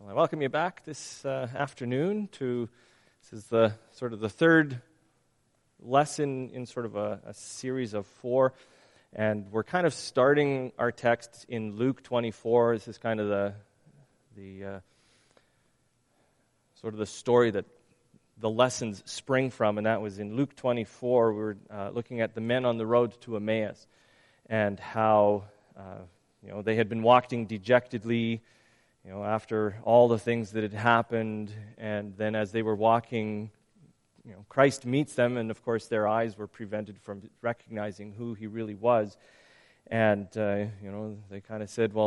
I welcome you back this afternoon this is the sort of the third lesson in sort of a series of four, and we're kind of starting our text in Luke 24. This is kind of the sort of the story that the lessons spring from, and that was in Luke 24. We were looking at the men on the road to Emmaus and how they had been walking dejectedly, after all the things that had happened, and then as they were walking, Christ meets them, and of course their eyes were prevented from recognizing who he really was. And, they kind of said,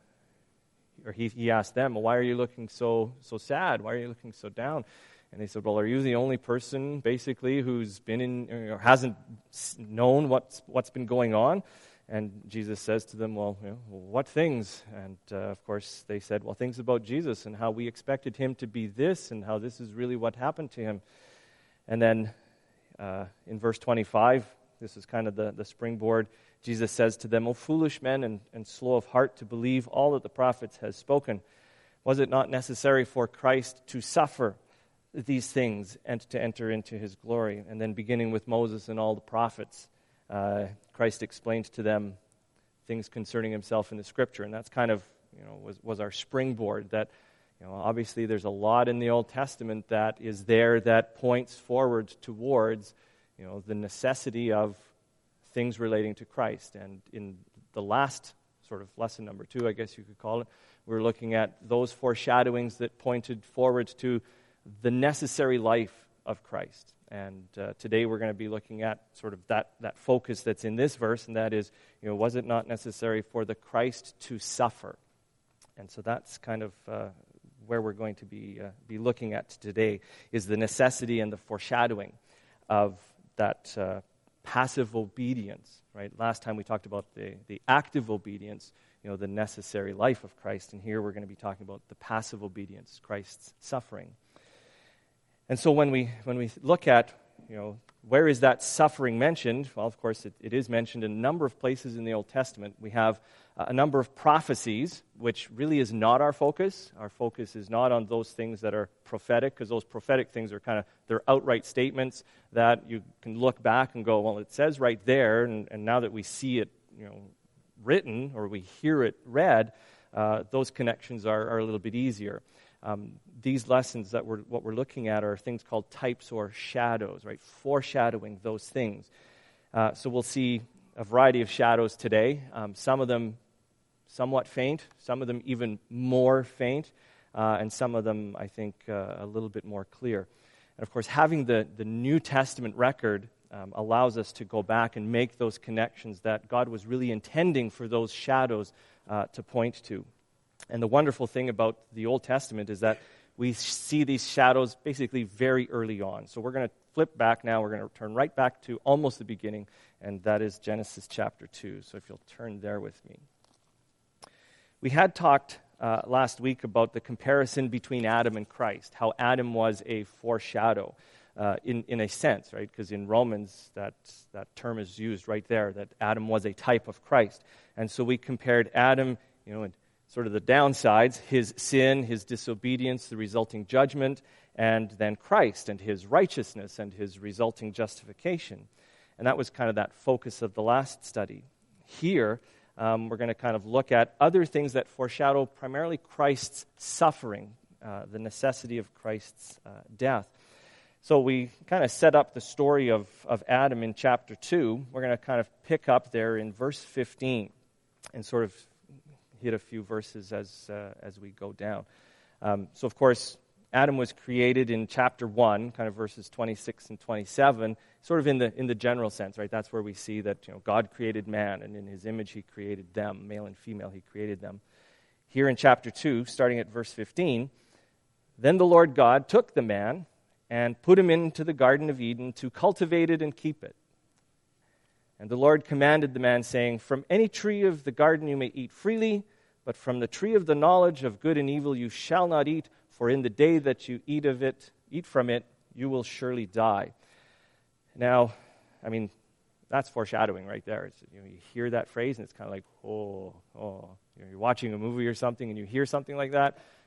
he asked them, why are you looking so sad? Why are you looking so down? And they said, are you the only person, basically, who's been in, or hasn't known what's been going on? And Jesus says to them, what things? And, of course, they said, things about Jesus and how we expected him to be this and how this is really what happened to him. And then in verse 25, this is kind of the springboard, Jesus says to them, O foolish men and slow of heart to believe all that the prophets has spoken. Was it not necessary for Christ to suffer these things and to enter into his glory? And then beginning with Moses and all the prophets, Christ explained to them things concerning himself in the Scripture, and that's kind of was our springboard. That obviously there's a lot in the Old Testament that is there that points forward towards the necessity of things relating to Christ. And in the last sort of lesson number 2, I guess you could call it, we're looking at those foreshadowings that pointed forward to the necessary life of Christ. And today we're going to be looking at sort of that focus that's in this verse, and that is, was it not necessary for the Christ to suffer? And so that's kind of where we're going to be looking at today, is the necessity and the foreshadowing of that passive obedience, right? Last time we talked about the active obedience, the necessary life of Christ, and here we're going to be talking about the passive obedience, Christ's suffering. And so when we look at, where is that suffering mentioned? Well, of course, it is mentioned in a number of places in the Old Testament. We have a number of prophecies, which really is not our focus. Our focus is not on those things that are prophetic, because those prophetic things are they're outright statements that you can look back and go, it says right there, and now that we see it, written, or we hear it read, those connections are a little bit easier. These lessons what we're looking at are things called types or shadows, right? Foreshadowing those things. So we'll see a variety of shadows today. Some of them somewhat faint, some of them even more faint, and some of them, I think, a little bit more clear. And of course, having the New Testament record allows us to go back and make those connections that God was really intending for those shadows to point to. And the wonderful thing about the Old Testament is that we see these shadows basically very early on. So we're going to flip back now. We're going to turn right back to almost the beginning, and that is Genesis chapter 2. So if you'll turn there with me. We had talked last week about the comparison between Adam and Christ, how Adam was a foreshadow in a sense, right? Because in Romans, that term is used right there, that Adam was a type of Christ. And so we compared Adam, and sort of the downsides, his sin, his disobedience, the resulting judgment, and then Christ and his righteousness and his resulting justification. And that was kind of that focus of the last study. Here, we're going to kind of look at other things that foreshadow primarily Christ's suffering, the necessity of Christ's death. So we kind of set up the story of Adam in chapter 2. We're going to kind of pick up there in verse 15 and sort of hit a few verses as we go down. So, of course, Adam was created in chapter 1, kind of verses 26 and 27, sort of in the general sense, right? That's where we see that God created man, and in his image he created them, male and female, he created them. Here in chapter 2, starting at verse 15, then the Lord God took the man and put him into the Garden of Eden to cultivate it and keep it. And the Lord commanded the man, saying, from any tree of the garden you may eat freely, but from the tree of the knowledge of good and evil you shall not eat, for in the day that you eat from it, you will surely die. Now, that's foreshadowing right there. You hear that phrase, and it's kind of like, you're watching a movie or something, and you hear something like that.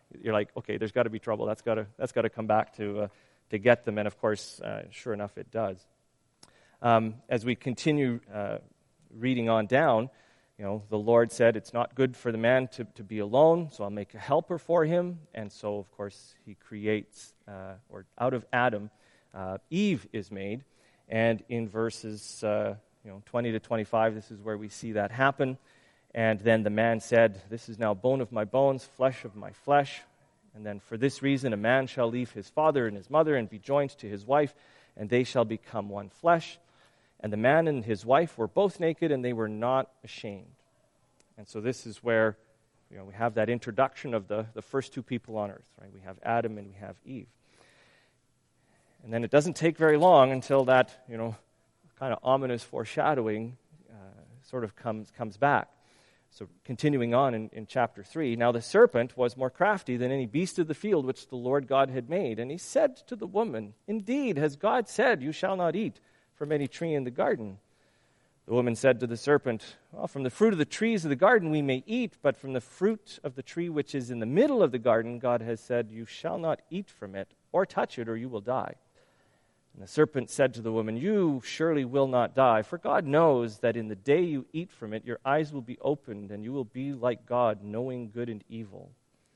you're like, okay, there's got to be trouble. That's got to come back to get them. And of course, sure enough, it does. As we continue reading on down, the Lord said, it's not good for the man to be alone, so I'll make a helper for him. And so, of course, he creates, or out of Adam, Eve is made. And in verses 20 to 25, this is where we see that happen. And then the man said, this is now bone of my bones, flesh of my flesh. And then for this reason, a man shall leave his father and his mother and be joined to his wife, and they shall become one flesh. And the man and his wife were both naked, and they were not ashamed. And so this is where we have that introduction of the first two people on earth. Right? We have Adam and we have Eve. And then it doesn't take very long until that kind of ominous foreshadowing sort of comes back. So continuing on in chapter 3, now the serpent was more crafty than any beast of the field which the Lord God had made. And he said to the woman, indeed, has God said, you shall not eat from any tree in the garden? The woman said to the serpent, well, from the fruit of the trees of the garden we may eat, but from the fruit of the tree which is in the middle of the garden, God has said, you shall not eat from it or touch it, or you will die. And the serpent said to the woman, you surely will not die, for God knows that in the day you eat from it, your eyes will be opened, and you will be like God, knowing good and evil.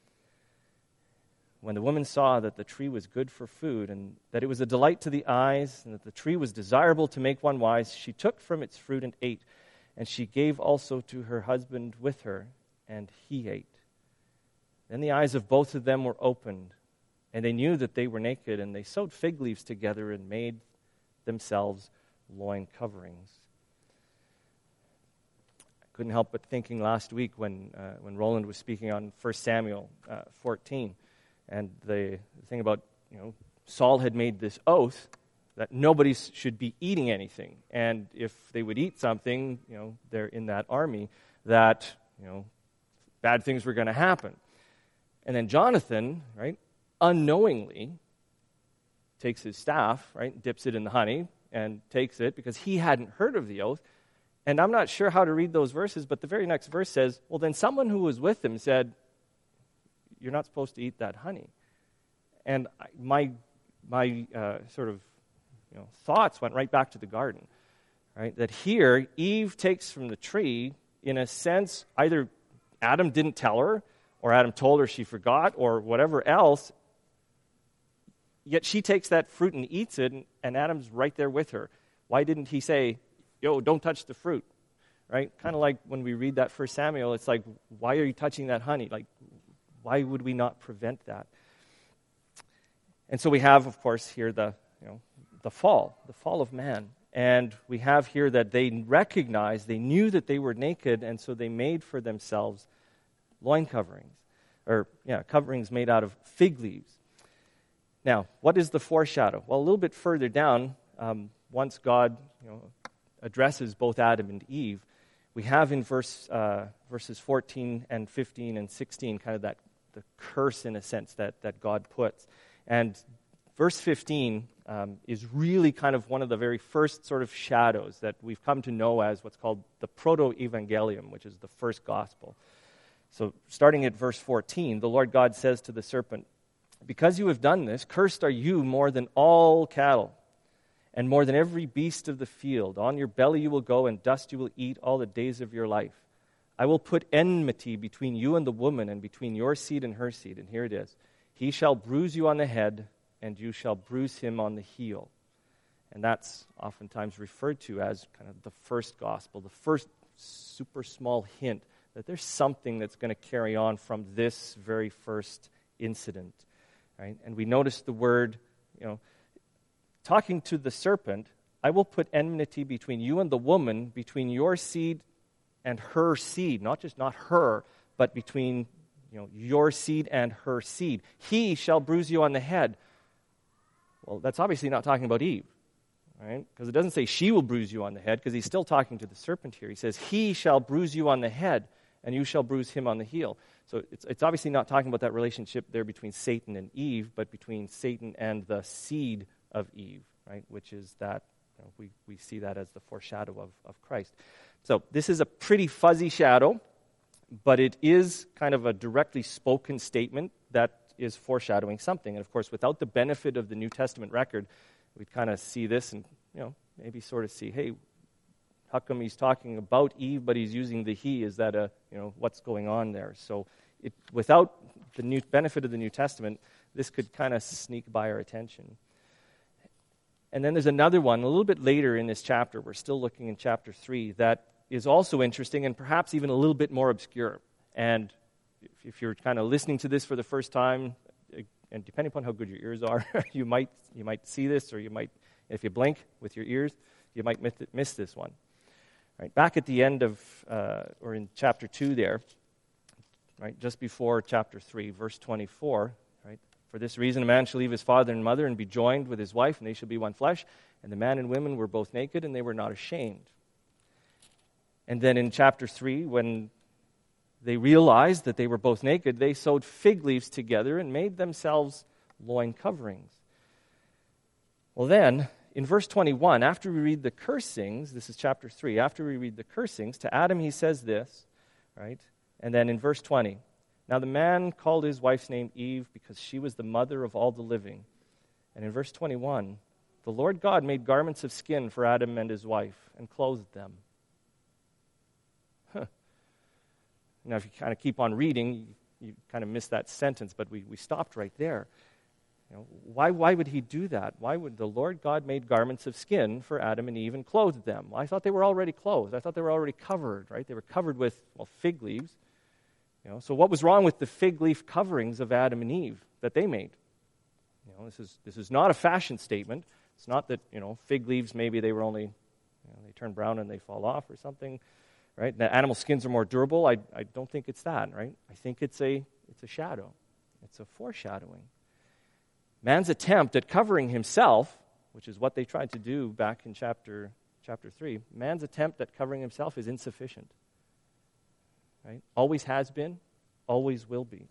When the woman saw that the tree was good for food, and that it was a delight to the eyes, and that the tree was desirable to make one wise, she took from its fruit and ate, and she gave also to her husband with her, and he ate. Then the eyes of both of them were opened, and they knew that they were naked, and they sewed fig leaves together and made themselves loin coverings. I couldn't help but thinking last week when Roland was speaking on 1 Samuel 14, and the thing about, Saul had made this oath that nobody should be eating anything, and if they would eat something, they're in that army, that, bad things were going to happen. And then Jonathan, right, unknowingly takes his staff, right, dips it in the honey and takes it because he hadn't heard of the oath. And I'm not sure how to read those verses, but the very next verse says, well, then someone who was with him said, you're not supposed to eat that honey. And my sort of thoughts went right back to the garden, right? That here, Eve takes from the tree, in a sense, either Adam didn't tell her, or Adam told her she forgot, or whatever else. Yet she takes that fruit and eats it, and Adam's right there with her. Why didn't he say, don't touch the fruit, right? Kind of like when we read that 1 Samuel, it's like, why are you touching that honey? Like, why would we not prevent that? And so we have, of course, here the fall of man. And we have here that they knew that they were naked, and so they made for themselves loin coverings, coverings made out of fig leaves. Now, what is the foreshadow? Well, a little bit further down, once God addresses both Adam and Eve, we have in verses 14 and 15 and 16 kind of the curse, in a sense, that God puts. And verse 15 is really kind of one of the very first sort of shadows that we've come to know as what's called the proto-evangelium, which is the first gospel. So starting at verse 14, the Lord God says to the serpent, because you have done this, cursed are you more than all cattle, and more than every beast of the field. On your belly you will go, and dust you will eat all the days of your life. I will put enmity between you and the woman, and between your seed and her seed. And here it is. He shall bruise you on the head, and you shall bruise him on the heel. And that's oftentimes referred to as kind of the first gospel, the first super small hint that there's something that's going to carry on from this very first incident. Right? And we notice the word, talking to the serpent, I will put enmity between you and the woman, between your seed and her seed. Not her, but between your seed and her seed. He shall bruise you on the head. Well, that's obviously not talking about Eve, right? Because it doesn't say she will bruise you on the head, because he's still talking to the serpent here. He says, he shall bruise you on the head, and you shall bruise him on the heel. So it's obviously not talking about that relationship there between Satan and Eve, but between Satan and the seed of Eve, right? Which is that, we see that as the foreshadow of Christ. So this is a pretty fuzzy shadow, but it is kind of a directly spoken statement that is foreshadowing something. And of course, without the benefit of the New Testament record, we'd kind of see this and, maybe sort of see, hey, how come he's talking about Eve, but he's using the he? Is that what's going on there? So without the benefit of the New Testament, this could kind of sneak by our attention. And then there's another one a little bit later in this chapter. We're still looking in chapter 3 that is also interesting and perhaps even a little bit more obscure. And if you're kind of listening to this for the first time, and depending upon how good your ears are, you might see this, or you might, if you blink with your ears, you might miss this one. Right, back at the end of, or in chapter 2 there, right, just before chapter 3, verse 24, right, for this reason a man shall leave his father and mother and be joined with his wife, and they shall be one flesh. And the man and women were both naked, and they were not ashamed. And then in chapter 3, when they realized that they were both naked, they sewed fig leaves together and made themselves loin coverings. Well then, in verse 21, after we read the cursings, this is chapter 3, after we read the cursings, to Adam he says this, right? And then in verse 20, now the man called his wife's name Eve because she was the mother of all the living. And in verse 21, the Lord God made garments of skin for Adam and his wife and clothed them. Now, if you kind of keep on reading, you kind of miss that sentence, but we stopped right there. Why would he do that? Why would the Lord God made garments of skin for Adam and Eve and clothed them? Well, I thought they were already clothed. I thought they were already covered, right? They were covered with, fig leaves. So what was wrong with the fig leaf coverings of Adam and Eve that they made? This is not a fashion statement. It's not that, fig leaves, maybe they were only, they turn brown and they fall off or something, right? The animal skins are more durable. I don't think it's that, right? I think it's a shadow. It's a foreshadowing. Man's attempt at covering himself, which is what they tried to do back in chapter 3, man's attempt at covering himself is insufficient. Right? Always has been, always will be.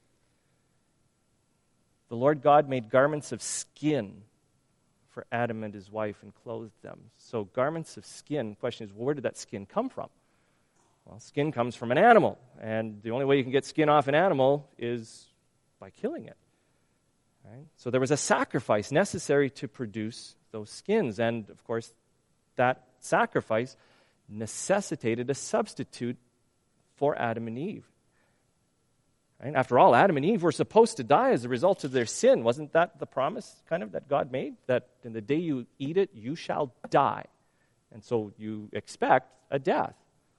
The Lord God made garments of skin for Adam and his wife and clothed them. So garments of skin, the question is, where did that skin come from? Well, skin comes from an animal, and the only way you can get skin off an animal is by killing it. Right? So there was a sacrifice necessary to produce those skins. And, of course, that sacrifice necessitated a substitute for Adam and Eve. Right? After all, Adam and Eve were supposed to die as a result of their sin. Wasn't that the promise kind of that God made? That in the day you eat it, you shall die. And so you expect a death.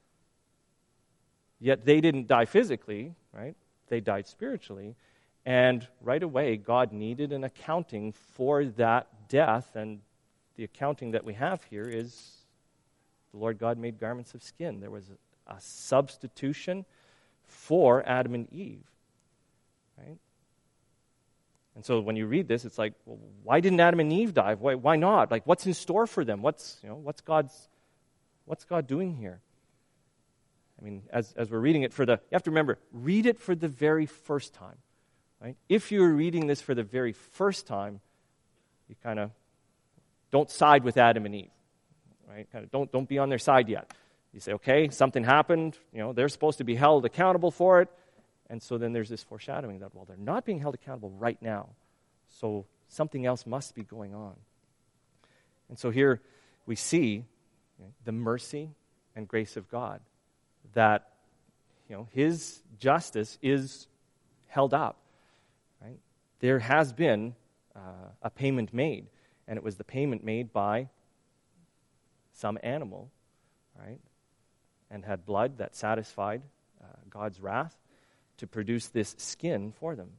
Yet they didn't die physically, right? They died spiritually. And right away, God needed an accounting for that death, and the accounting that we have here is the Lord God made garments of skin. There was a substitution for Adam and Eve, right? And so when you read this, it's like, well, why didn't Adam and Eve die? Why not? Like, what's in store for them? What's God doing here? I mean, as we're reading it you have to remember, read it for the very first time. Right? If you're reading this for the very first time, you kind of don't side with Adam and Eve. Right? Kind of don't be on their side yet. You say, okay, something happened. They're supposed to be held accountable for it. And so then there's this foreshadowing that, well, they're not being held accountable right now. So something else must be going on. And so here we see the mercy and grace of God. That, His justice is held up. Right? There has been a payment made, and it was the payment made by some animal, right? And had blood that satisfied God's wrath to produce this skin for them.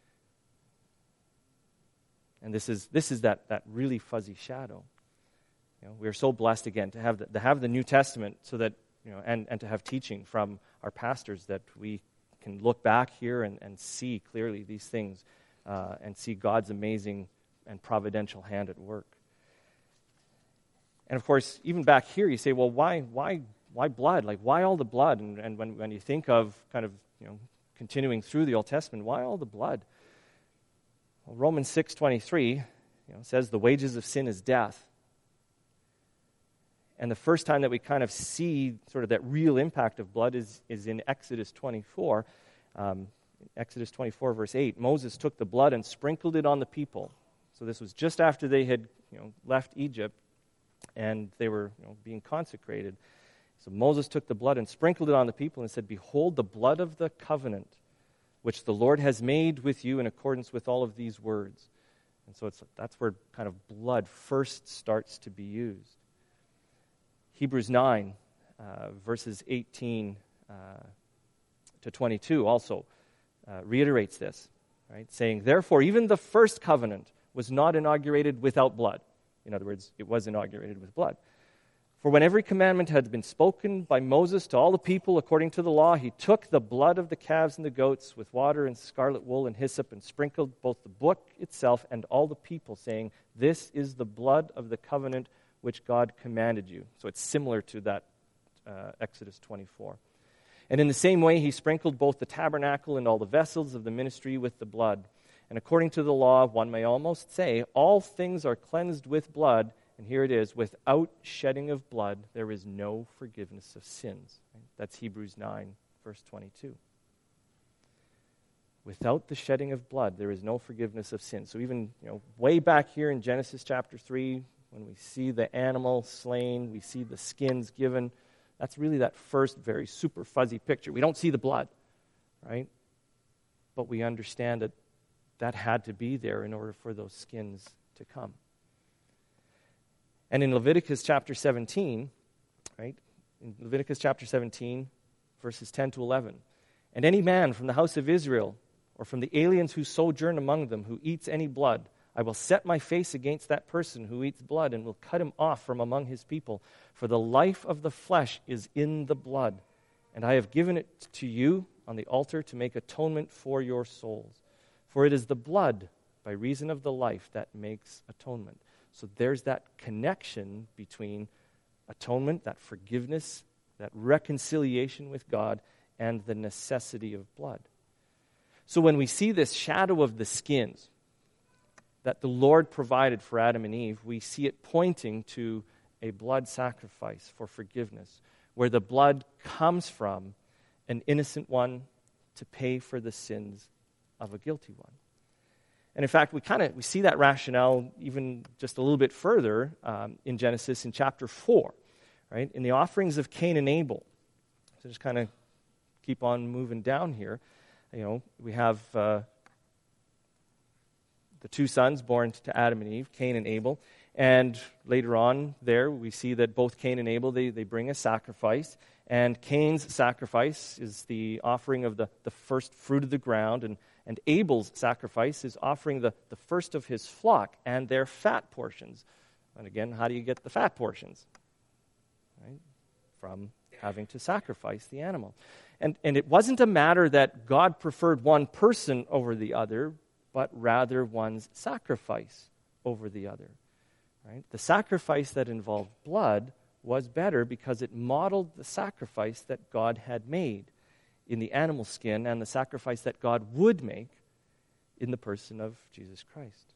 And this is that really fuzzy shadow. We are so blessed again to have the New Testament, so that and to have teaching from our pastors that we can look back here and see clearly these things and see God's amazing and providential hand at work. And of course, even back here, you say, well, why blood? Like, why all the blood? And when you think of kind of continuing through the Old Testament, why all the blood? Well, Romans 6:23 says the wages of sin is death. And the first time that we kind of see sort of that real impact of blood is in Exodus 24. Exodus 24, verse 8, Moses took the blood and sprinkled it on the people. So this was just after they had left Egypt and they were being consecrated. So Moses took the blood and sprinkled it on the people and said, "Behold the blood of the covenant, which the Lord has made with you in accordance with all of these words." And so that's where kind of blood first starts to be used. Hebrews 9, verses 18 to 22 also reiterates this, right? Saying, "Therefore, even the first covenant was not inaugurated without blood." In other words, it was inaugurated with blood. "For when every commandment had been spoken by Moses to all the people according to the law, he took the blood of the calves and the goats with water and scarlet wool and hyssop and sprinkled both the book itself and all the people, saying, 'This is the blood of the covenant which God commanded you.'" So it's similar to that Exodus 24. "And in the same way, he sprinkled both the tabernacle and all the vessels of the ministry with the blood. And according to the law, one may almost say, all things are cleansed with blood. And here it is, without shedding of blood, there is no forgiveness of sins." That's Hebrews 9, verse 22. Without the shedding of blood, there is no forgiveness of sins. So even way back here in Genesis chapter 3, when we see the animal slain, we see the skins given, that's really that first very super fuzzy picture. We don't see the blood, right? But we understand that had to be there in order for those skins to come. And in Leviticus chapter 17, right? In Leviticus chapter 17, verses 10 to 11, "And any man from the house of Israel or from the aliens who sojourn among them who eats any blood, I will set my face against that person who eats blood and will cut him off from among his people. For the life of the flesh is in the blood, and I have given it to you on the altar to make atonement for your souls. For it is the blood, by reason of the life, that makes atonement." So there's that connection between atonement, that forgiveness, that reconciliation with God, and the necessity of blood. So when we see this shadow of the skins that the Lord provided for Adam and Eve, we see it pointing to a blood sacrifice for forgiveness, where the blood comes from an innocent one to pay for the sins of a guilty one. And in fact, we see that rationale even just a little bit further in Genesis in chapter 4, right? In the offerings of Cain and Abel. So just kind of keep on moving down here. We have the two sons born to Adam and Eve, Cain and Abel. And later on there, we see that both Cain and Abel, they bring a sacrifice. And Cain's sacrifice is the offering of the first fruit of the ground. And Abel's sacrifice is offering the first of his flock and their fat portions. And again, how do you get the fat portions? Right? From having to sacrifice the animal. And it wasn't a matter that God preferred one person over the other, but rather one's sacrifice over the other. Right? The sacrifice that involved blood was better because it modeled the sacrifice that God had made in the animal skin and the sacrifice that God would make in the person of Jesus Christ.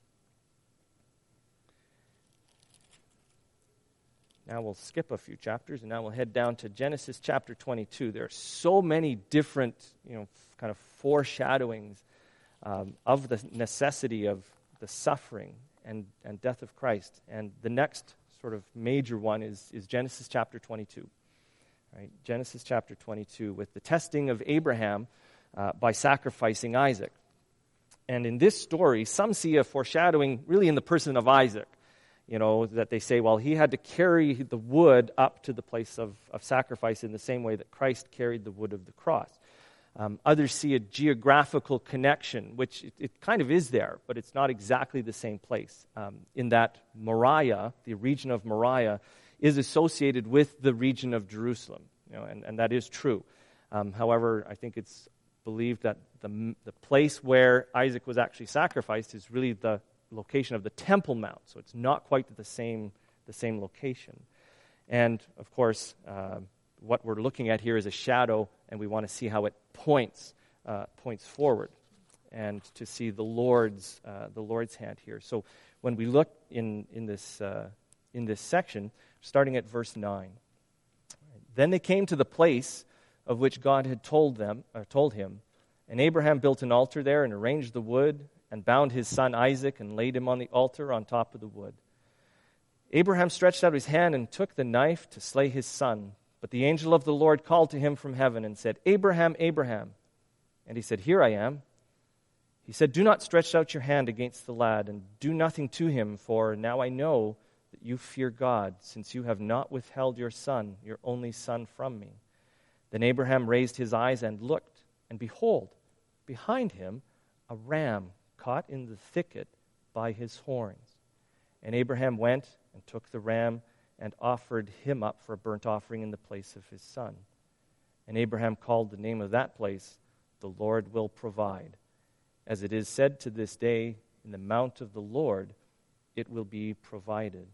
Now we'll skip a few chapters and now we'll head down to Genesis chapter 22. There are so many different, kind of foreshadowings of the necessity of the suffering and death of Christ. And the next sort of major one is Genesis chapter 22. Right? Genesis chapter 22 with the testing of Abraham by sacrificing Isaac. And in this story, some see a foreshadowing really in the person of Isaac. That they say, well, he had to carry the wood up to the place of sacrifice in the same way that Christ carried the wood of the cross. Others see a geographical connection, which it kind of is there, but it's not exactly the same place. In that Moriah, the region of Moriah, is associated with the region of Jerusalem, and that is true. However, I think it's believed that the place where Isaac was actually sacrificed is really the location of the Temple Mount, so it's not quite the same location. And of course, what we're looking at here is a shadow, and we want to see how it points forward, and to see the Lord's hand here. So when we look in this section, starting at verse 9, then they came to the place of which God had told him, And Abraham built an altar there and arranged the wood and bound his son Isaac and laid him on the altar on top of the wood. Abraham stretched out his hand and took the knife to slay his son. But the angel of the Lord called to him from heaven and said, Abraham, Abraham. And he said, Here I am. He said, Do not stretch out your hand against the lad, and do nothing to him, for now I know that you fear God, since you have not withheld your son, your only son, from me. Then Abraham raised his eyes and looked, and behold, behind him a ram caught in the thicket by his horns. And Abraham went and took the ram and offered him up for a burnt offering in the place of his son. And Abraham called the name of that place, The Lord Will Provide. As it is said to this day, in the mount of the Lord it will be provided.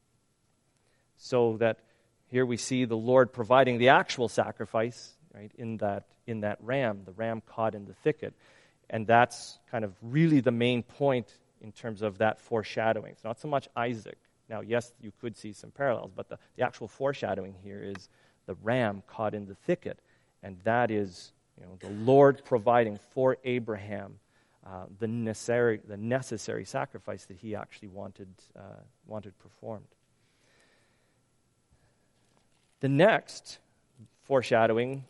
So that here we see the Lord providing the actual sacrifice, right, in that ram, the ram caught in the thicket. And that's kind of really the main point in terms of that foreshadowing. It's not so much Isaac. Now, yes, you could see some parallels, but the actual foreshadowing here is the ram caught in the thicket. And that is, the Lord providing for Abraham the necessary sacrifice that he actually wanted performed. The next foreshadowing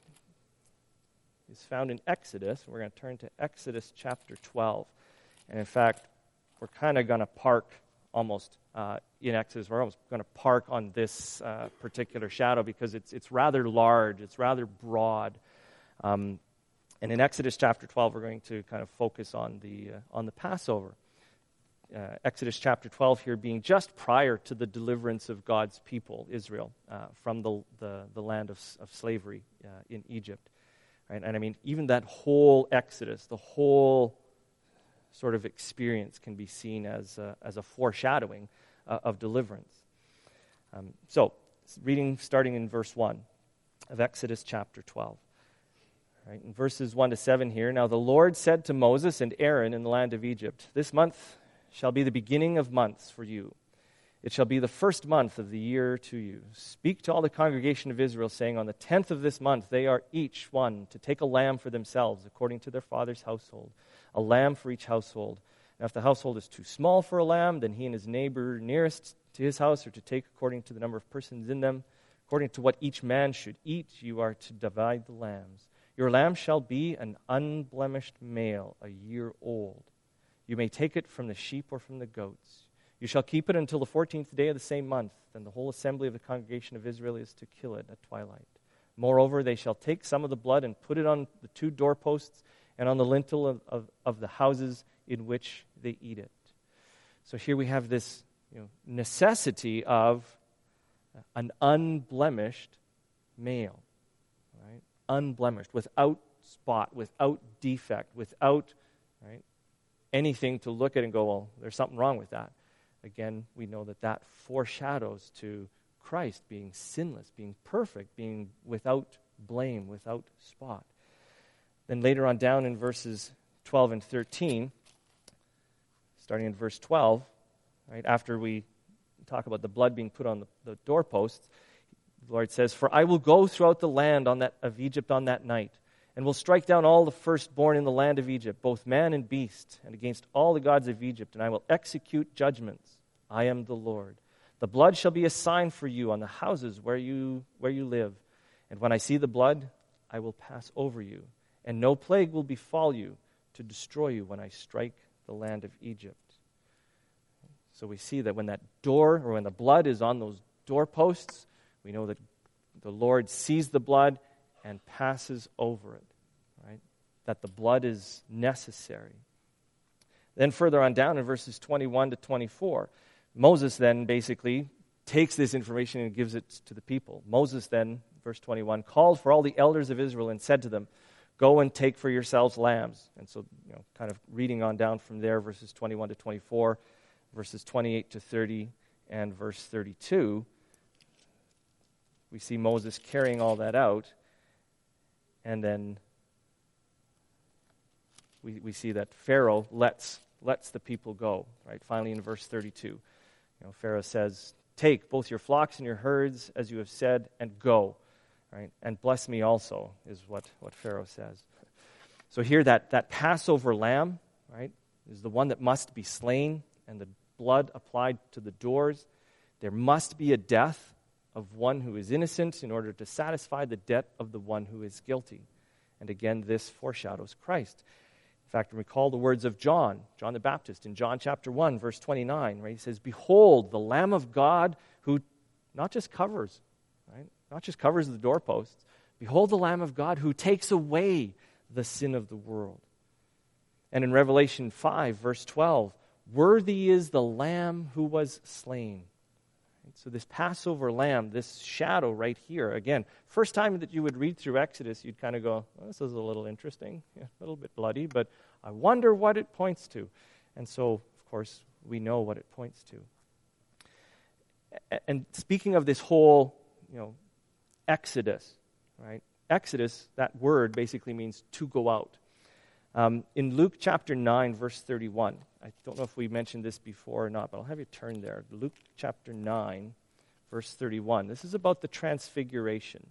is found in Exodus. We're going to turn to Exodus chapter 12. And in fact, we're kind of going to park almost in Exodus. We're almost going to park on this particular shadow because it's rather large. It's rather broad. And in Exodus chapter 12, we're going to kind of focus on the Passover. Exodus chapter 12 here being just prior to the deliverance of God's people, Israel, from the land of slavery in Egypt. Right? And I mean, even that whole Exodus, the whole sort of experience can be seen as a foreshadowing of deliverance. So, reading starting in verse 1 of Exodus chapter 12. Right, in verses 1 to 7 here, Now the Lord said to Moses and Aaron in the land of Egypt, This month shall be the beginning of months for you. It shall be the first month of the year to you. Speak to all the congregation of Israel, saying, On the 10th of this month they are each one to take a lamb for themselves, according to their father's household, a lamb for each household. Now if the household is too small for a lamb, then he and his neighbor nearest to his house are to take according to the number of persons in them. According to what each man should eat, you are to divide the lambs. Your lamb shall be an unblemished male, a year old. You may take it from the sheep or from the goats. You shall keep it until the 14th day of the same month. Then the whole assembly of the congregation of Israel is to kill it at twilight. Moreover, they shall take some of the blood and put it on the 2 doorposts and on the lintel of the houses in which they eat it. So here we have this necessity of an unblemished male. Right? Unblemished, without spot, without defect, without anything to look at and go, well, there's something wrong with that. Again, we know that foreshadows to Christ being sinless, being perfect, being without blame, without spot. Then later on down in verses 12 and 13, starting in verse 12, right, after we talk about the blood being put on the doorposts, the Lord says, For I will go throughout the land of Egypt on that night, and will strike down all the firstborn in the land of Egypt, both man and beast, and against all the gods of Egypt, and I will execute judgments. I am the Lord. The blood shall be a sign for you on the houses where you live. And when I see the blood, I will pass over you, and no plague will befall you to destroy you when I strike the land of Egypt. So we see that when when the blood is on those doorposts, we know that the Lord sees the blood and passes over it, right? That the blood is necessary. Then further on down in verses 21 to 24, Moses then basically takes this information and gives it to the people. Moses then, verse 21, called for all the elders of Israel and said to them, Go and take for yourselves lambs. And so, kind of reading on down from there, verses 21 to 24, verses 28 to 30, and verse 32, we see Moses carrying all that out. And then we see that Pharaoh lets the people go, right? Finally in verse 32, Pharaoh says, Take both your flocks and your herds, as you have said, and go, right? And bless me also, is what Pharaoh says. So here that Passover lamb, right, is the one that must be slain and the blood applied to the doors. There must be a death of one who is innocent in order to satisfy the debt of the one who is guilty. And again, this foreshadows Christ. In fact, recall the words of John the Baptist, in John chapter 1, verse 29, right? He says, "Behold, the Lamb of God who not just covers, right? Not just covers the doorposts. Behold the Lamb of God who takes away the sin of the world." And in Revelation 5, verse 12, "Worthy is the Lamb who was slain." So this Passover lamb, this shadow right here, again, first time that you would read through Exodus, you'd kind of go, well, this is a little interesting, a little bit bloody, but I wonder what it points to. And so, of course, we know what it points to. And speaking of this whole, Exodus, right? Exodus, that word basically means to go out. In Luke chapter 9, verse 31, I don't know if we mentioned this before or not, but I'll have you turn there. Luke chapter 9, verse 31. This is about the transfiguration.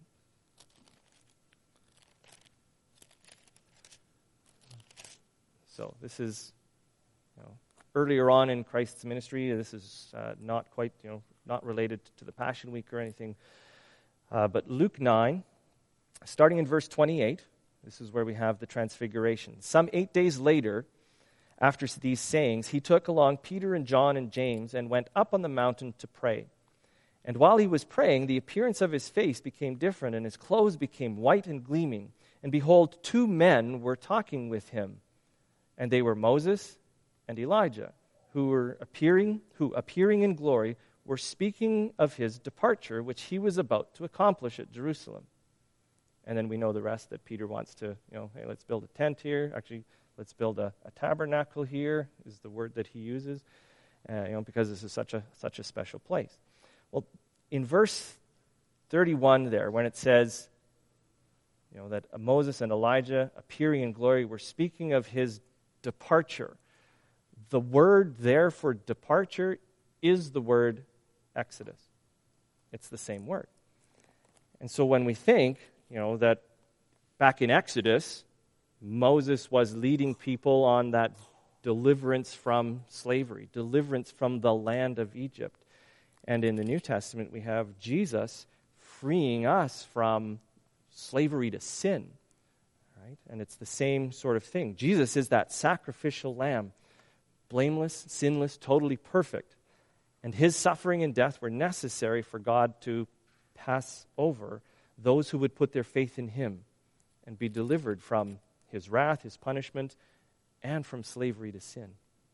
So this is earlier on in Christ's ministry. This is not quite, not related to the Passion Week or anything. But Luke 9, starting in verse 28, this is where we have the transfiguration. "Some 8 days later, after these sayings, he took along Peter and John and James and went up on the mountain to pray. And while he was praying, the appearance of his face became different, and his clothes became white and gleaming. And behold, 2 men were talking with him. And they were Moses and Elijah, who appearing in glory, were speaking of his departure, which he was about to accomplish at Jerusalem." And then we know the rest, that Peter wants to, hey, let's build a tent here. Actually, let's build a tabernacle here, is the word that he uses, because this is such a special place. Well, in verse 31 there, when it says, that Moses and Elijah appearing in glory were speaking of his departure, the word there for departure is the word Exodus. It's the same word. And so when we think, that back in Exodus, Moses was leading people on that deliverance from slavery, deliverance from the land of Egypt. And in the New Testament, we have Jesus freeing us from slavery to sin, right? And it's the same sort of thing. Jesus is that sacrificial lamb, blameless, sinless, totally perfect. And his suffering and death were necessary for God to pass over those who would put their faith in him and be delivered from his wrath, his punishment, and from slavery to sin.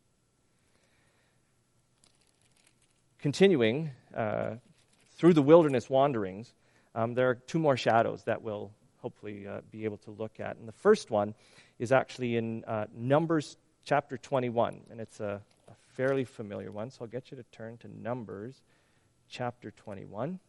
Continuing through the wilderness wanderings, there are 2 more shadows that we'll hopefully be able to look at. And the first one is actually in Numbers chapter 21, and it's a fairly familiar one, so I'll get you to turn to Numbers chapter 21.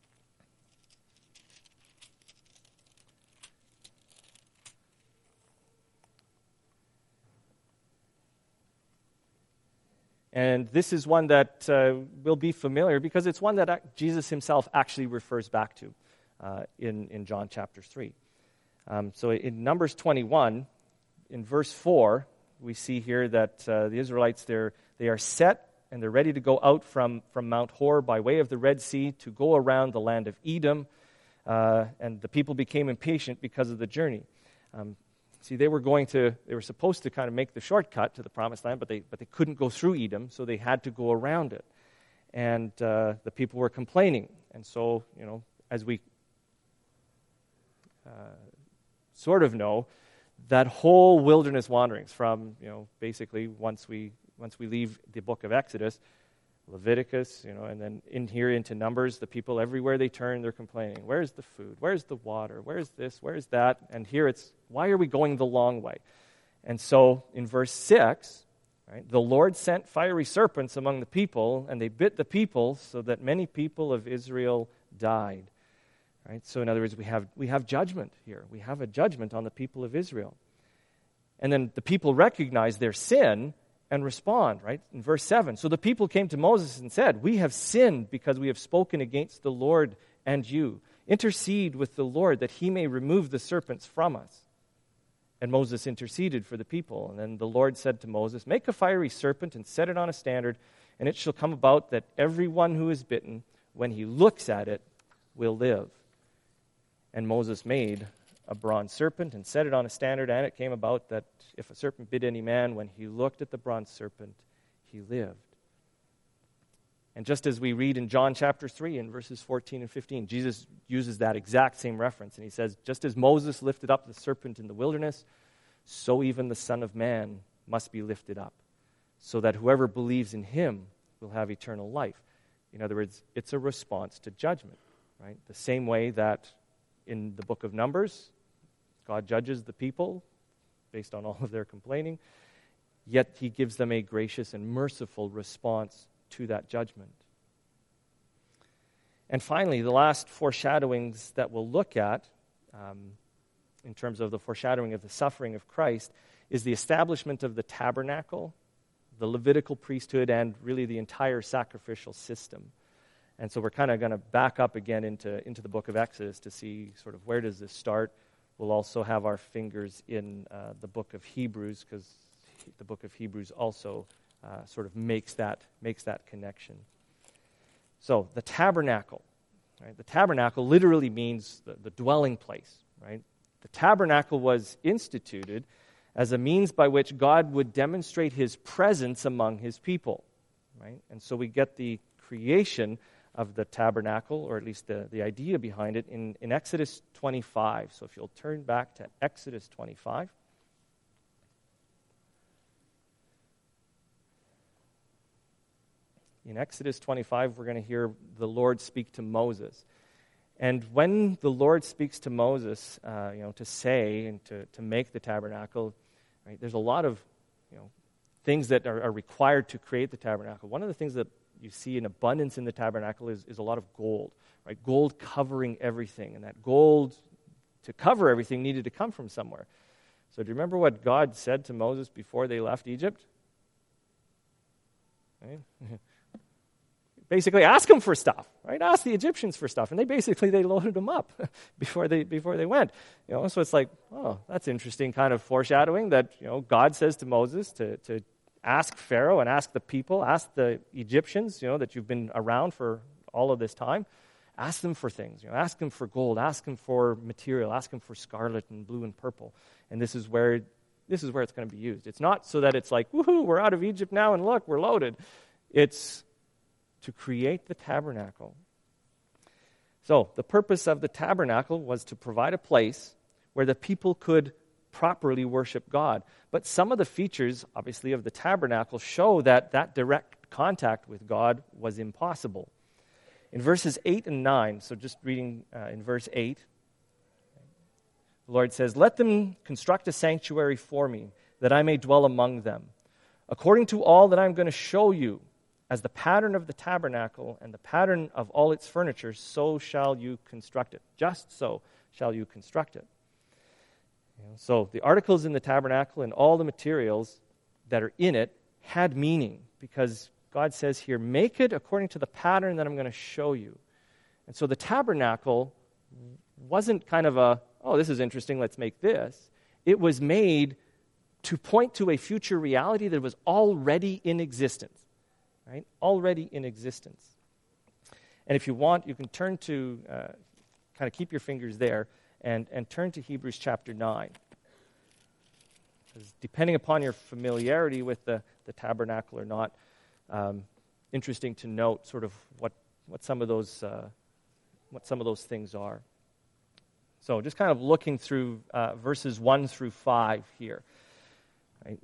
And this is one that will be familiar because it's one that Jesus himself actually refers back to in John chapter 3. So in Numbers 21, in verse 4, we see here that the Israelites, they are set and they're ready to go out from Mount Hor by way of the Red Sea to go around the land of Edom. And the people became impatient because of the journey. See, they were supposed to kind of make the shortcut to the Promised Land, but they couldn't go through Edom, so they had to go around it. And the people were complaining. And so, as we sort of know, that whole wilderness wanderings from, basically once we leave the book of Exodus, Leviticus, and then in here into Numbers, the people everywhere they turn, they're complaining. Where's the food? Where's the water? Where's this? Where's that? And here it's, why are we going the long way? And so in verse 6, right, the Lord sent fiery serpents among the people, and they bit the people so that many people of Israel died. Right? So in other words, we have judgment here. We have a judgment on the people of Israel. And then the people recognize their sin and respond, right? In verse 7, so the people came to Moses and said, "We have sinned because we have spoken against the Lord and you. Intercede with the Lord that he may remove the serpents from us." And Moses interceded for the people. And then the Lord said to Moses, "Make a fiery serpent and set it on a standard, and it shall come about that everyone who is bitten, when he looks at it, will live." And Moses made a bronze serpent and set it on a standard, and it came about that if a serpent bit any man, when he looked at the bronze serpent, he lived. And just as we read in John chapter 3 in verses 14 and 15, Jesus uses that exact same reference. And he says, "Just as Moses lifted up the serpent in the wilderness, so even the Son of Man must be lifted up, so that whoever believes in him will have eternal life." In other words, it's a response to judgment, right? The same way that in the book of Numbers, God judges the people based on all of their complaining, yet he gives them a gracious and merciful response to that judgment. And finally, the last foreshadowings that we'll look at in terms of the foreshadowing of the suffering of Christ is the establishment of the tabernacle, the Levitical priesthood, and really the entire sacrificial system. And so we're kind of going to back up again into the book of Exodus to see sort of where does this start. We'll also have our fingers in the book of Hebrews, because the book of Hebrews also sort of makes that connection. So the tabernacle, right? The tabernacle literally means the dwelling place, right? The tabernacle was instituted as a means by which God would demonstrate his presence among his people, right? And so we get the creation of the tabernacle, or at least the idea behind it, in Exodus 25. So if you'll turn back to Exodus 25. In Exodus 25, we're going to hear the Lord speak to Moses. And when the Lord speaks to Moses, to say and to make the tabernacle, right, there's a lot of things that are required to create the tabernacle. One of the things that you see in abundance in the tabernacle is a lot of gold, right? Gold covering everything. And that gold to cover everything needed to come from somewhere. So do you remember what God said to Moses before they left Egypt? Right? Basically, ask them for stuff, right? Ask the Egyptians for stuff, and they loaded them up before they went. So it's like, oh, that's interesting kind of foreshadowing that God says to Moses to ask Pharaoh and ask the people, ask the Egyptians, that you've been around for all of this time, ask them for things. Ask them for gold, ask them for material, ask them for scarlet and blue and purple, and this is where it's going to be used. It's not so that it's like, woohoo, we're out of Egypt now, and look, we're loaded. It's to create the tabernacle. So the purpose of the tabernacle was to provide a place where the people could properly worship God. But some of the features, obviously, of the tabernacle show that direct contact with God was impossible. In verses 8 and 9, so just reading in verse 8, the Lord says, "Let them construct a sanctuary for me, that I may dwell among them. According to all that I'm going to show you, as the pattern of the tabernacle and the pattern of all its furniture, so shall you construct it." Just so shall you construct it. So the articles in the tabernacle and all the materials that are in it had meaning, because God says here, make it according to the pattern that I'm going to show you. And so the tabernacle wasn't kind of oh, this is interesting, let's make this. It was made to point to a future reality that was already in existence. Right? Already in existence. And if you want, you can turn to, kind of keep your fingers there, and turn to Hebrews chapter 9. Because depending upon your familiarity with the tabernacle or not, interesting to note sort of what some of those things are. So just kind of looking through verses 1 through 5 here. Right?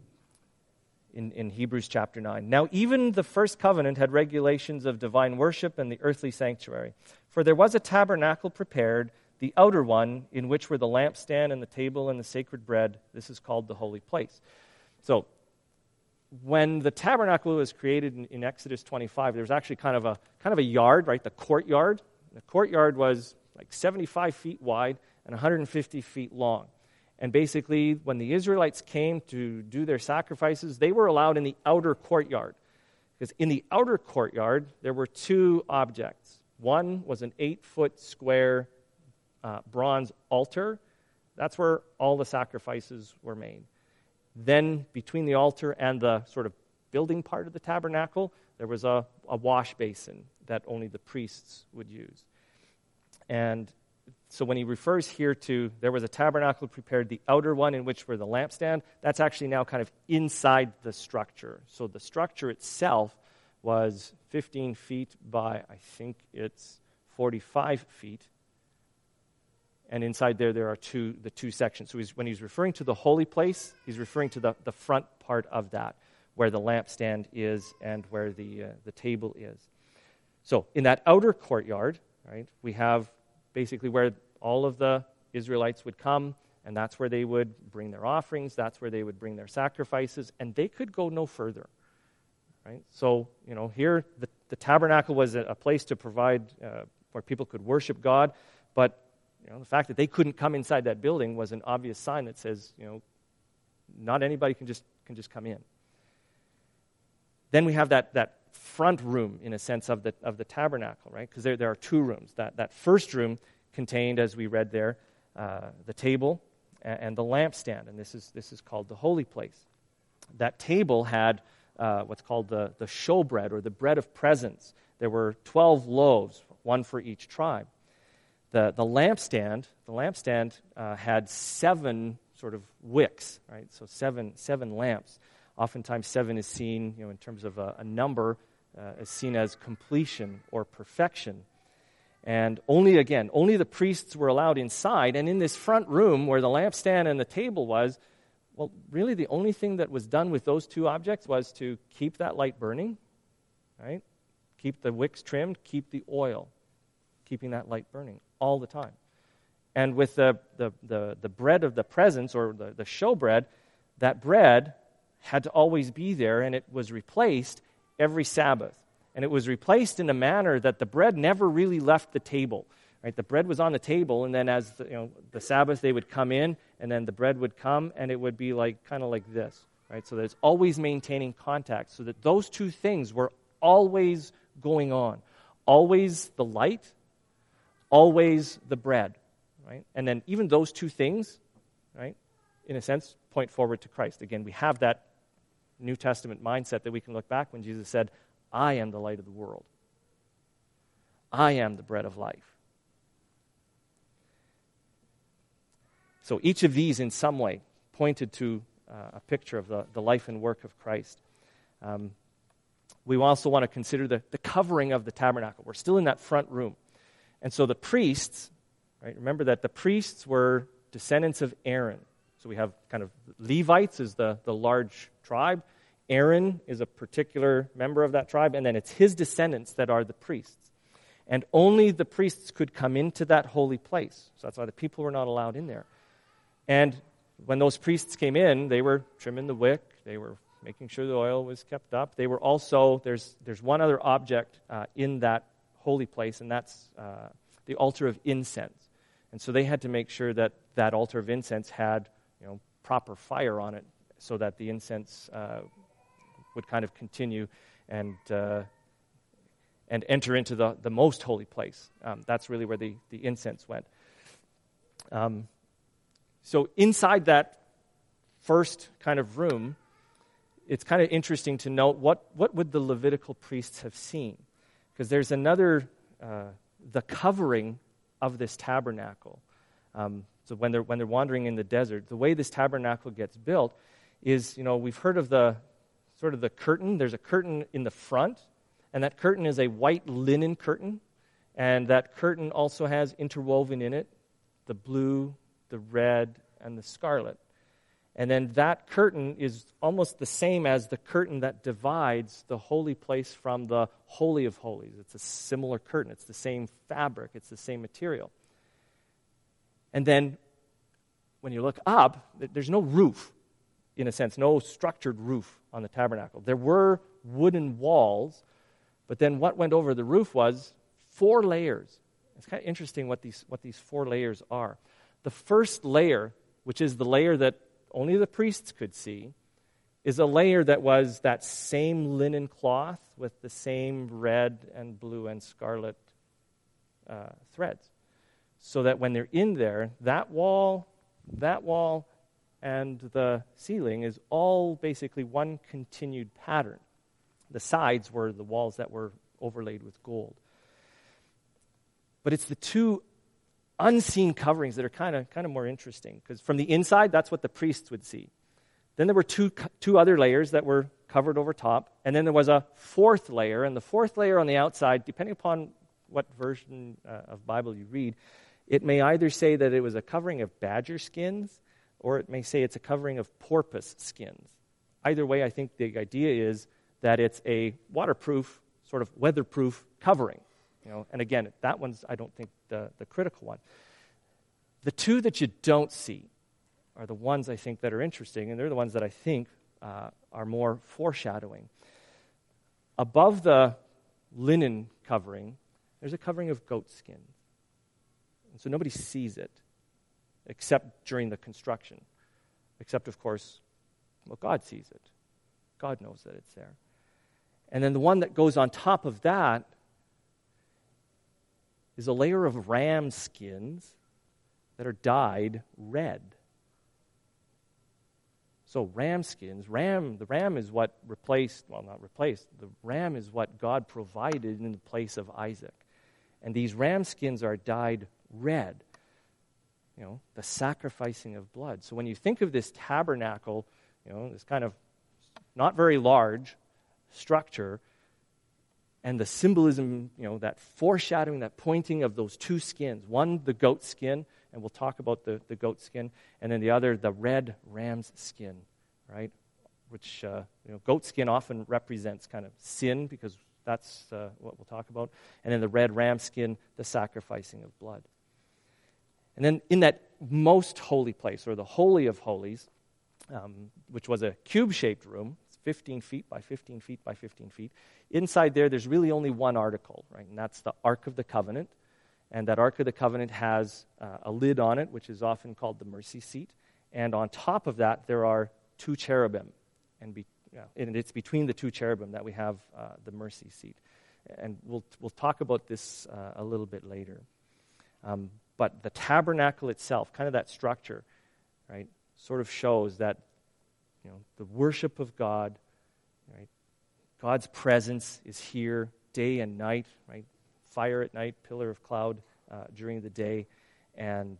In Hebrews chapter 9. "Now even the first covenant had regulations of divine worship and the earthly sanctuary. For there was a tabernacle prepared, the outer one, in which were the lampstand and the table and the sacred bread. This is called the holy place." So when the tabernacle was created in Exodus 25, there was actually kind of a yard, right? The courtyard. The courtyard was like 75 feet wide and 150 feet long. And basically, when the Israelites came to do their sacrifices, they were allowed in the outer courtyard. Because in the outer courtyard, there were two objects. One was an 8-foot square bronze altar That's where all the sacrifices were made. Then between the altar and the sort of building part of the tabernacle, there was a wash basin that only the priests would use. And so when he refers here to there was a tabernacle prepared, the outer one in which were the lampstand, that's actually now kind of inside the structure. So the structure itself was 15 feet by, I think it's 45 feet. And inside there are the two sections. So when he's referring to the holy place, he's referring to the front part of that, where the lampstand is and where the table is. So in that outer courtyard, right, we have basically where all of the Israelites would come, and that's where they would bring their offerings, that's where they would bring their sacrifices, and they could go no further. Right? So, here the tabernacle was a place to provide where people could worship God, but the fact that they couldn't come inside that building was an obvious sign that says, not anybody can just come in. Then we have that front room, in a sense, of the tabernacle, right? Because there are two rooms. That first room contained, as we read there, the table and the lampstand, and this is called the holy place. That table had what's called the showbread, or the bread of presence. There were 12 loaves, one for each tribe. The lampstand had 7 sort of wicks, right? So seven lamps. Oftentimes 7 is seen, in terms of a number, is seen as completion or perfection. And only the priests were allowed inside. And in this front room where the lampstand and the table was, well, really the only thing that was done with those two objects was to keep that light burning, right? Keep the wicks trimmed, keep the oil, keeping that light burning all the time. And with the bread of the presence, or the showbread, that bread had to always be there, and it was replaced every Sabbath. And it was replaced in a manner that the bread never really left the table. Right? The bread was on the table, and then as the Sabbath, they would come in, and then the bread would come, and it would be kind of like this. Right? So that it's always maintaining contact, so that those two things were always going on. Always the light, always the bread. Right? And then even those two things, right, in a sense, point forward to Christ. Again, we have that New Testament mindset that we can look back when Jesus said, I am the light of the world. I am the bread of life. So each of these in some way pointed to a picture of the life and work of Christ. We also want to consider the covering of the tabernacle. We're still in that front room. And so the priests, right, remember that the priests were descendants of Aaron. So we have kind of Levites is the large tribe. Aaron is a particular member of that tribe, and then it's his descendants that are the priests. And only the priests could come into that holy place. So that's why the people were not allowed in there. And when those priests came in, they were trimming the wick. They were making sure the oil was kept up. They were also, there's one other object in that holy place, and that's the altar of incense. And so they had to make sure that that altar of incense had proper fire on it, so that the incense would kind of continue and enter into the most holy place. That's really where the incense went. So inside that first kind of room, it's kind of interesting to note what would the Levitical priests have seen? Because there's another, the covering of this tabernacle. So when they're wandering in the desert, the way this tabernacle gets built is, we've heard of the curtain. There's a curtain in the front, and that curtain is a white linen curtain, and that curtain also has interwoven in it the blue, the red, and the scarlet. And then that curtain is almost the same as the curtain that divides the holy place from the Holy of Holies. It's a similar curtain. It's the same fabric. It's the same material. And then when you look up, there's no roof, in a sense, no structured roof on the tabernacle. There were wooden walls, but then what went over the roof was 4 layers. It's kind of interesting what these 4 layers are. The first layer, which is the layer that only the priests could see, is a layer that was that same linen cloth with the same red and blue and scarlet threads. So that when they're in there, that wall that wall and the ceiling is all basically one continued pattern. The sides were the walls that were overlaid with gold. But it's the two unseen coverings that are kind of more interesting, because from the inside, that's what the priests would see. Then there were two other layers that were covered over top, and then there was a fourth layer, and the fourth layer on the outside, depending upon what version of Bible you read, it may either say that it was a covering of badger skins, or it may say it's a covering of porpoise skins. Either way, I think the idea is that it's a waterproof, sort of weatherproof covering. And again, that one's, I don't think, the critical one. The two that you don't see are the ones I think that are interesting, and they're the ones that I think are more foreshadowing. Above the linen covering, there's a covering of goat skin. And so nobody sees it, except during the construction. Except, of course, well, God sees it. God knows that it's there. And then the one that goes on top of that is a layer of ram skins that are dyed red. So ram skins, the ram is what the ram is what God provided in the place of Isaac. And these ram skins are dyed red. The sacrificing of blood. So when you think of this tabernacle, this kind of not very large structure, and the symbolism, that foreshadowing, that pointing of those two skins. One, the goat skin, and we'll talk about the goat skin, and then the other, the red ram's skin, right? Which, goat skin often represents kind of sin, because that's what we'll talk about. And then the red ram skin, the sacrificing of blood. And then in that most holy place, or the Holy of Holies, which was a cube-shaped room, 15 feet by 15 feet by 15 feet. Inside there's really only one article, right? And that's the Ark of the Covenant. And that Ark of the Covenant has a lid on it, which is often called the mercy seat. And on top of that, there are two cherubim. And it's between the two cherubim that we have the mercy seat. And we'll talk about this a little bit later. But the tabernacle itself, kind of that structure, right, sort of shows that the worship of God, right? God's presence is here day and night, right? Fire at night, pillar of cloud during the day, and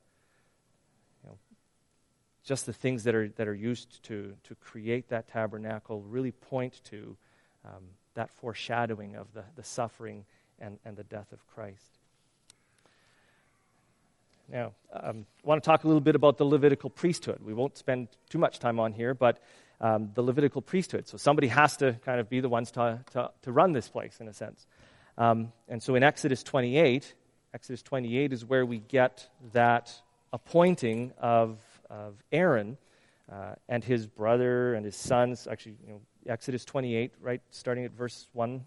just the things that are used to create that tabernacle really point to that foreshadowing of the suffering and the death of Christ. Now, I want to talk a little bit about the Levitical priesthood. We won't spend too much time on here, but the Levitical priesthood. So somebody has to kind of be the ones to run this place, in a sense. And so in Exodus 28 is where we get that appointing of Aaron and his brother and his sons. Actually, Exodus 28, right, starting at verse 1,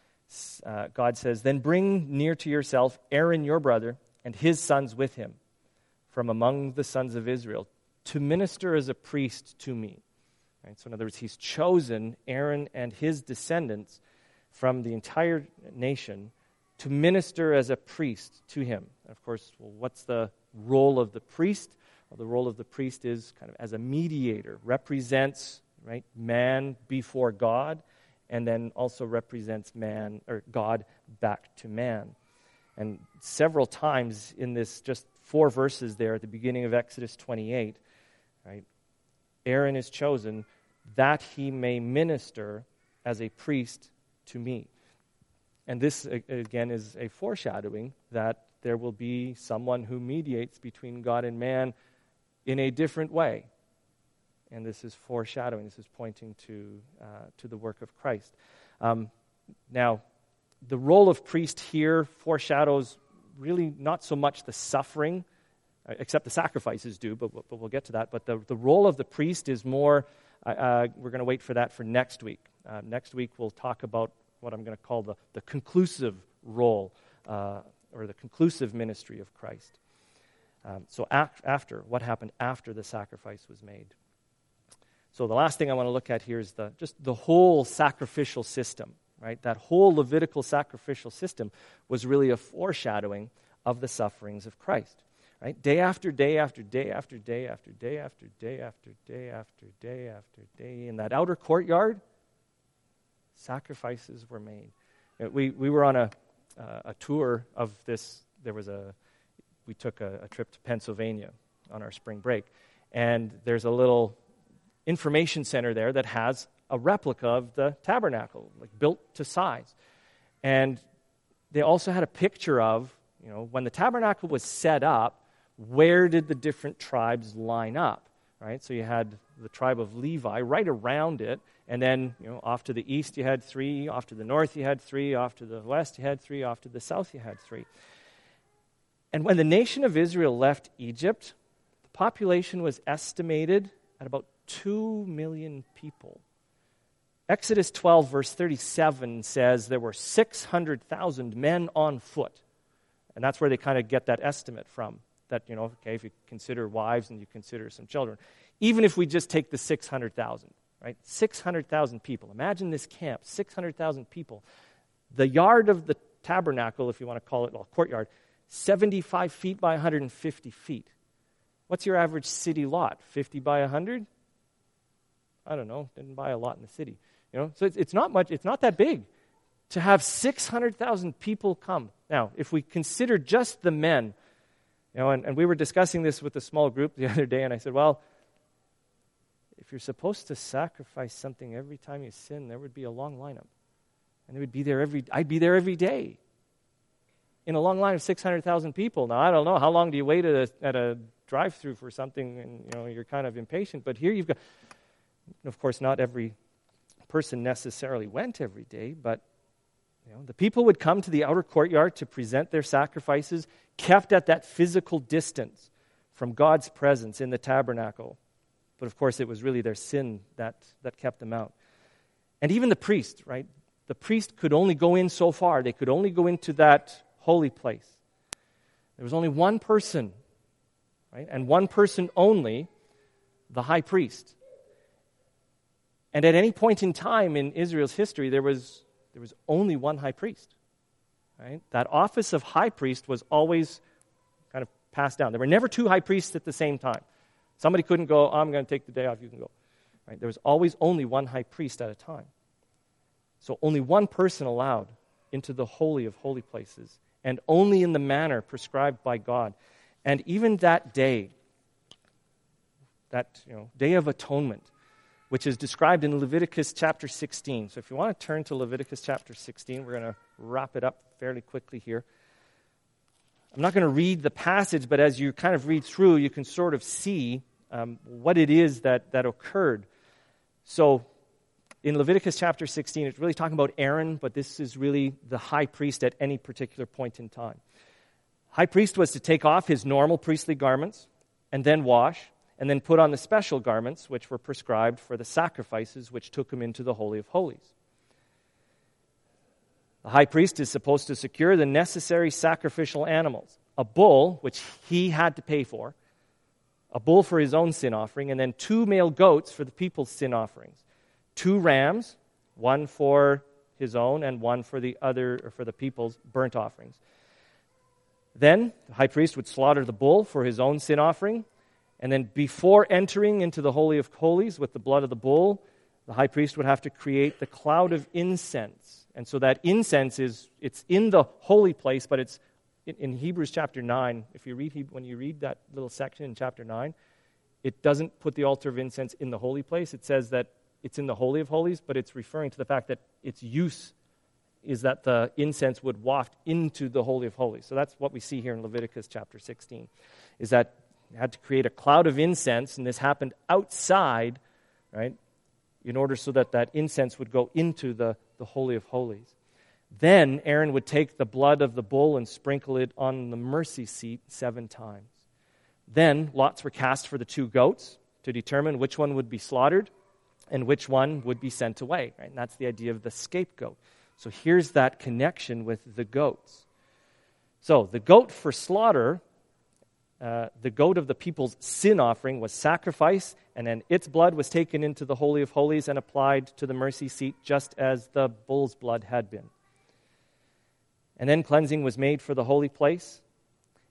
God says, "Then bring near to yourself Aaron your brother, and his sons with him, from among the sons of Israel, to minister as a priest to me." Right? So in other words, he's chosen Aaron and his descendants from the entire nation to minister as a priest to him. And of course, what's the role of the priest? Well, the role of the priest is kind of as a mediator, represents, right, man before God, and then also represents man, or God, back to man. And several times in this, just 4 verses there at the beginning of Exodus 28, right, Aaron is chosen that he may minister as a priest to me. And this, again, is a foreshadowing that there will be someone who mediates between God and man in a different way. And this is foreshadowing. This is pointing to the work of Christ. Now, the role of priest here foreshadows really not so much the suffering, except the sacrifices do, but we'll get to that. But the role of the priest is more, we're going to wait for that for next week. Next week we'll talk about what I'm going to call the conclusive role, or the conclusive ministry of Christ. So what happened after the sacrifice was made. So the last thing I want to look at here is just the whole sacrificial system. Right? That whole Levitical sacrificial system was really a foreshadowing of the sufferings of Christ. right? Day after day after day after day after day after day after day after day after day. In that outer courtyard, sacrifices were made. We were on a tour of this. We took a trip to Pennsylvania on our spring break, and there's a little information center there that has a replica of the tabernacle, like built to size. And they also had a picture of, when the tabernacle was set up, where did the different tribes line up, right? So you had the tribe of Levi right around it, and then, off to the east you had 3, off to the north you had 3, off to the west you had 3, off to the south you had 3. And when the nation of Israel left Egypt, the population was estimated at about 2 million people. Exodus 12, verse 37 says there were 600,000 men on foot. And that's where they kind of get that estimate from. That, if you consider wives and you consider some children. Even if we just take the 600,000, right? 600,000 people. Imagine this camp, 600,000 people. The yard of the tabernacle, if you want to call it, courtyard, 75 feet by 150 feet. What's your average city lot? 50 by 100? I don't know. Didn't buy a lot in the city. So it's not much. It's not that big to have 600,000 people come. Now, if we consider just the men, and we were discussing this with a small group the other day, and I said, well, if you're supposed to sacrifice something every time you sin, there would be a long lineup. And I'd be there every day in a long line of 600,000 people. Now, I don't know, how long do you wait at a drive-through for something and, you're kind of impatient. But here you've got, of course, not every person necessarily went every day, but the people would come to the outer courtyard to present their sacrifices, kept at that physical distance from God's presence in the tabernacle. But of course, it was really their sin that kept them out. And even the priest, right? The priest could only go in so far. They could only go into that holy place. There was only one person, right? And one person only, the high priest. And at any point in time in Israel's history, there was only one high priest. Right? That office of high priest was always kind of passed down. There were never 2 high priests at the same time. Somebody couldn't go, I'm going to take the day off, you can go. Right? There was always only one high priest at a time. So only one person allowed into the holy of holy places, and only in the manner prescribed by God. And even that day, Day of Atonement, which is described in Leviticus chapter 16. So if you want to turn to Leviticus chapter 16, we're going to wrap it up fairly quickly here. I'm not going to read the passage, but as you kind of read through, you can sort of see what it is that occurred. So in Leviticus chapter 16, it's really talking about Aaron, but this is really the high priest at any particular point in time. High priest was to take off his normal priestly garments and then wash, and then put on the special garments which were prescribed for the sacrifices which took him into the Holy of Holies. The high priest is supposed to secure the necessary sacrificial animals, a bull, which he had to pay for, a bull for his own sin offering, and then 2 male goats for the people's sin offerings, 2 rams, one for his own and one for the other, or for the people's burnt offerings. Then the high priest would slaughter the bull for his own sin offering. And then before entering into the Holy of Holies with the blood of the bull, the high priest would have to create the cloud of incense. And so that incense it's in the holy place, but it's in Hebrews chapter 9. When you read that little section in chapter 9, it doesn't put the altar of incense in the holy place. It says that it's in the Holy of Holies, but it's referring to the fact that its use is that the incense would waft into the Holy of Holies. So that's what we see here in Leviticus chapter 16, is that had to create a cloud of incense, and this happened outside, right, in order so that incense would go into the Holy of Holies. Then Aaron would take the blood of the bull and sprinkle it on the mercy seat 7 times. Then lots were cast for the 2 goats to determine which one would be slaughtered and which one would be sent away. Right? And that's the idea of the scapegoat. So here's that connection with the goats. So the goat for slaughter, the goat of the people's sin offering, was sacrificed, and then its blood was taken into the Holy of Holies and applied to the mercy seat, just as the bull's blood had been. And then cleansing was made for the holy place,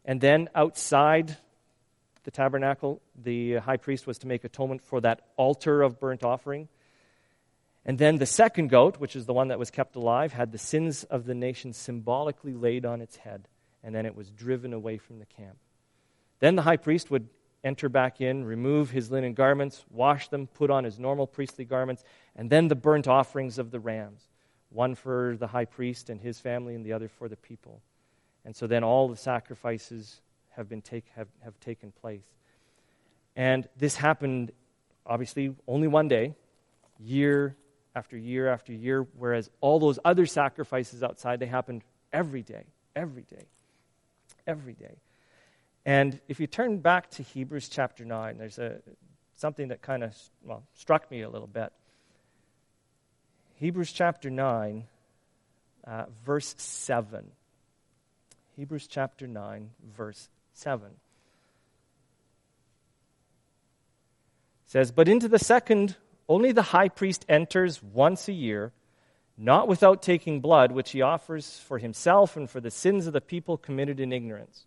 And then outside the tabernacle, the high priest was to make atonement for that altar of burnt offering. And then the second goat, which is the one that was kept alive, had the sins of the nation symbolically laid on its head. And then it was driven away from the camp. Then the high priest would enter back in, remove his linen garments, wash them, put on his normal priestly garments, and then the burnt offerings of the rams, one for the high priest and his family and the other for the people. And so then all the sacrifices have taken place. And this happened, obviously, only one day, year after year after year, whereas all those other sacrifices outside, they happened every day, every day, every day. And if you turn back to Hebrews chapter 9, there's something that kind of struck me a little bit. Hebrews chapter 9, verse 7. Hebrews chapter 9, verse 7. It says, "But into the second, only the high priest enters once a year, not without taking blood, which he offers for himself and for the sins of the people committed in ignorance."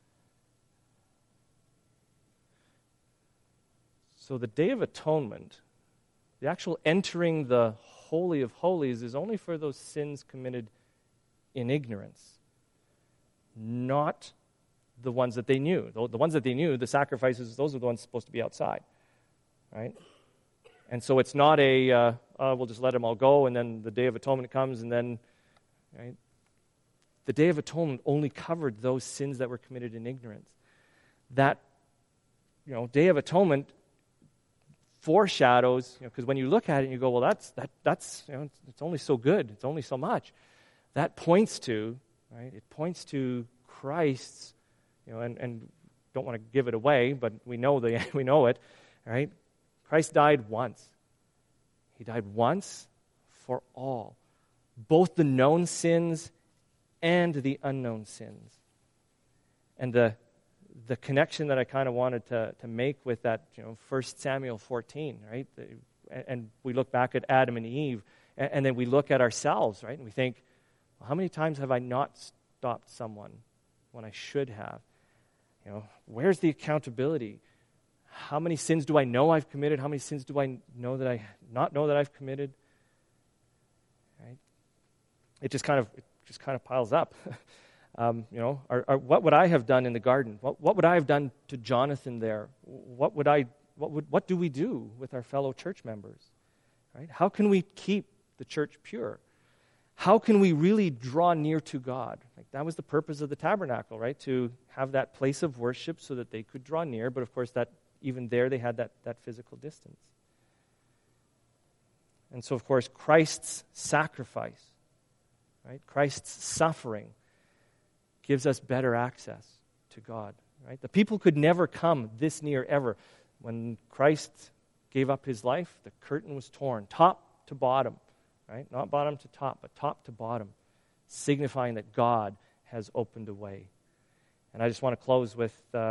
So the Day of Atonement, the actual entering the Holy of Holies, is only for those sins committed in ignorance, not the ones that they knew. The ones that they knew, the sacrifices, those are the ones supposed to be outside, right? And so it's not we'll just let them all go, and then the Day of Atonement comes, and then, right? The Day of Atonement only covered those sins that were committed in ignorance. That, Day of Atonement foreshadows, because when you look at it and you go, well, that's it's only so good, it's only so much. That points to, right? It points to Christ's, and don't want to give it away, but we know it, right? Christ died once. He died once for all, both the known sins and the unknown sins. And the connection that I kind of wanted to make with that, 1 Samuel 14, right? And we look back at Adam and Eve, and then we look at ourselves, right? And we think, well, how many times have I not stopped someone when I should have? Where's the accountability? How many sins do I know I've committed? How many sins do I know that I not know that I've committed? Right? It just kind of piles up. What would I have done in the garden? What would I have done to Jonathan there? What do we do with our fellow church members? Right? How can we keep the church pure? How can we really draw near to God? That was the purpose of the tabernacle, right? To have that place of worship so that they could draw near, but of course that even there they had that physical distance. And so of course Christ's sacrifice, right? Christ's suffering gives us better access to God, right? The people could never come this near ever. When Christ gave up his life, the curtain was torn, top to bottom, right? Not bottom to top, but top to bottom, signifying that God has opened a way. And I just want to close with,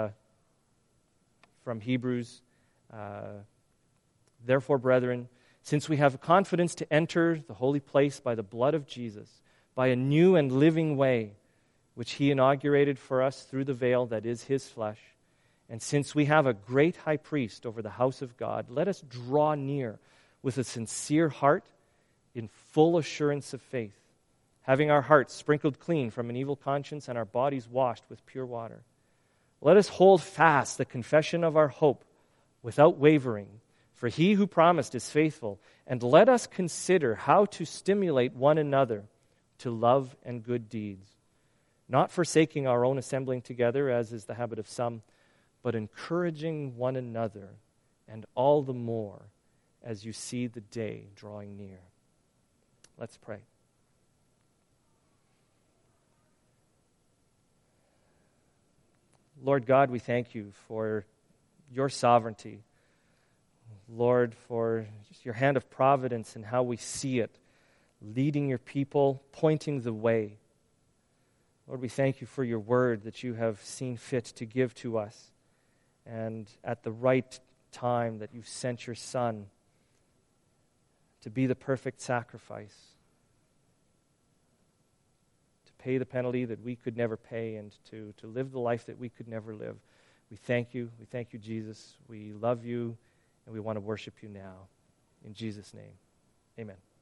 from Hebrews, "Therefore, brethren, since we have confidence to enter the holy place by the blood of Jesus, by a new and living way, which he inaugurated for us through the veil that is his flesh. And since we have a great high priest over the house of God, let us draw near with a sincere heart in full assurance of faith, having our hearts sprinkled clean from an evil conscience and our bodies washed with pure water. Let us hold fast the confession of our hope without wavering, for he who promised is faithful, and let us consider how to stimulate one another to love and good deeds, not forsaking our own assembling together, as is the habit of some, but encouraging one another, and all the more as you see the day drawing near." Let's pray. Lord God, we thank you for your sovereignty. Lord, for just your hand of providence and how we see it, leading your people, pointing the way. Lord, we thank you for your word that you have seen fit to give to us, and at the right time that you've sent your Son to be the perfect sacrifice, to pay the penalty that we could never pay and to live the life that we could never live. We thank you. We thank you, Jesus. We love you, and we want to worship you now. In Jesus' name, amen.